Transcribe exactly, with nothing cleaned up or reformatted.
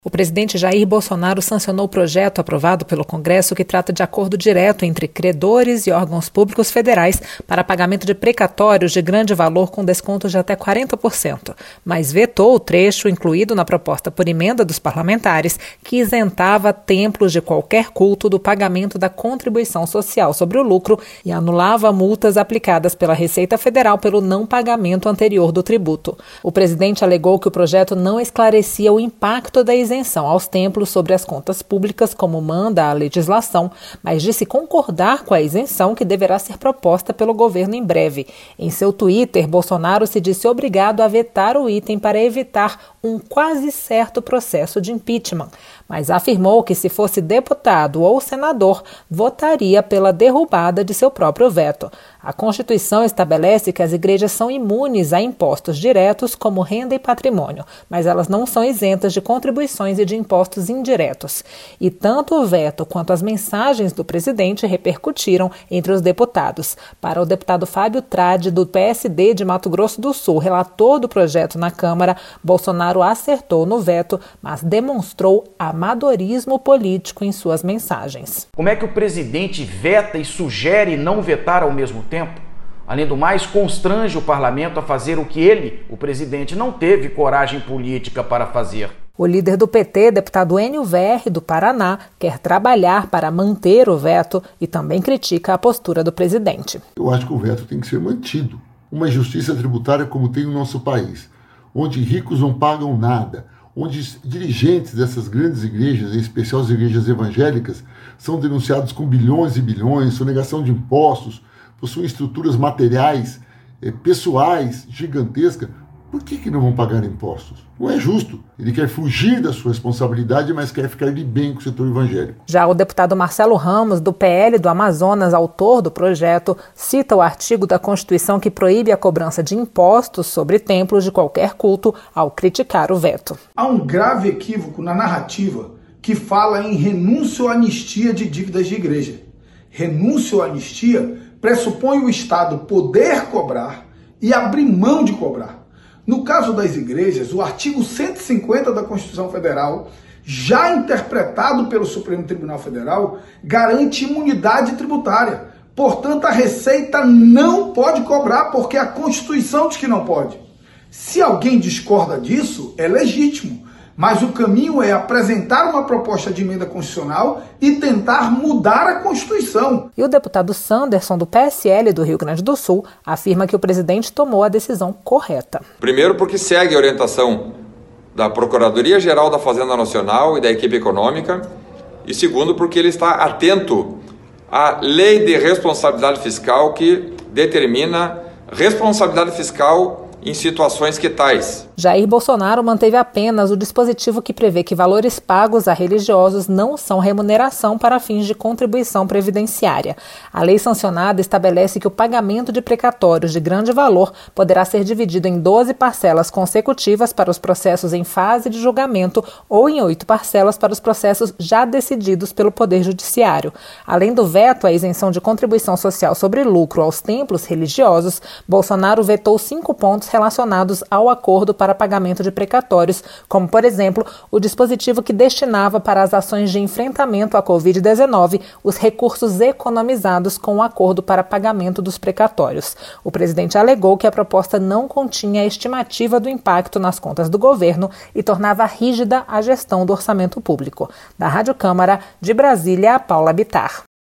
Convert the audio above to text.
O presidente Jair Bolsonaro sancionou o projeto aprovado pelo Congresso que trata de acordo direto entre credores e órgãos públicos federais para pagamento de precatórios de grande valor com descontos de até quarenta por cento, mas vetou o trecho incluído na proposta por emenda dos parlamentares que isentava templos de qualquer culto do pagamento da contribuição social sobre o lucro e anulava multas aplicadas pela Receita Federal pelo não pagamento anterior do tributo. O presidente alegou que o projeto não esclarecia o impacto da isenção isenção aos templos sobre as contas públicas, como manda a legislação, mas disse concordar com a isenção que deverá ser proposta pelo governo em breve. Em seu Twitter, Bolsonaro se disse obrigado a vetar o item para evitar um quase certo processo de impeachment, mas afirmou que se fosse deputado ou senador, votaria pela derrubada de seu próprio veto. A Constituição estabelece que as igrejas são imunes a impostos diretos como renda e patrimônio, mas elas não são isentas de contribuições e de impostos indiretos. E tanto o veto quanto as mensagens do presidente repercutiram entre os deputados. Para o deputado Fábio Tradi, do P S D de Mato Grosso do Sul, relator do projeto na Câmara, Bolsonaro acertou no veto, mas demonstrou amadorismo político em suas mensagens. Como é que o presidente veta e sugere não vetar ao mesmo tempo? Além do mais, constrange o parlamento a fazer o que ele, o presidente, não teve coragem política para fazer. O líder do P T, deputado Enio Verri, do Paraná, quer trabalhar para manter o veto e também critica a postura do presidente. Eu acho que o veto tem que ser mantido. Uma justiça tributária como tem o nosso país, onde ricos não pagam nada, onde dirigentes dessas grandes igrejas, em especial as igrejas evangélicas, são denunciados com bilhões e bilhões, sonegação de impostos, possuem estruturas materiais, eh, pessoais gigantescas. Por que que não vão pagar impostos? Não é justo. Ele quer fugir da sua responsabilidade, mas quer ficar de bem com o setor evangélico. Já o deputado Marcelo Ramos, do P L do Amazonas, autor do projeto, cita o artigo da Constituição que proíbe a cobrança de impostos sobre templos de qualquer culto ao criticar o veto. Há um grave equívoco na narrativa que fala em renúncia ou anistia de dívidas de igreja. Renúncia ou anistia pressupõe o Estado poder cobrar e abrir mão de cobrar. No caso das igrejas, o artigo cento e cinquenta da Constituição Federal, já interpretado pelo Supremo Tribunal Federal, garante imunidade tributária. Portanto, a Receita não pode cobrar, porque a Constituição diz que não pode. Se alguém discorda disso, é legítimo. Mas o caminho é apresentar uma proposta de emenda constitucional e tentar mudar a Constituição. E o deputado Sanderson, do P S L do Rio Grande do Sul, afirma que o presidente tomou a decisão correta. Primeiro, porque segue a orientação da Procuradoria-Geral da Fazenda Nacional e da equipe econômica. E segundo, porque ele está atento à lei de responsabilidade fiscal que determina responsabilidade fiscal em situações que tais. Jair Bolsonaro manteve apenas o dispositivo que prevê que valores pagos a religiosos não são remuneração para fins de contribuição previdenciária. A lei sancionada estabelece que o pagamento de precatórios de grande valor poderá ser dividido em doze parcelas consecutivas para os processos em fase de julgamento ou em oito parcelas para os processos já decididos pelo Poder Judiciário. Além do veto à isenção de contribuição social sobre lucro aos templos religiosos, Bolsonaro vetou cinco pontos relacionados ao acordo para pagamento de precatórios, como, por exemplo, o dispositivo que destinava para as ações de enfrentamento à covid dezenove os recursos economizados com o acordo para pagamento dos precatórios. O presidente alegou que a proposta não continha a estimativa do impacto nas contas do governo e tornava rígida a gestão do orçamento público. Da Rádio Câmara, de Brasília, Paula Bittar.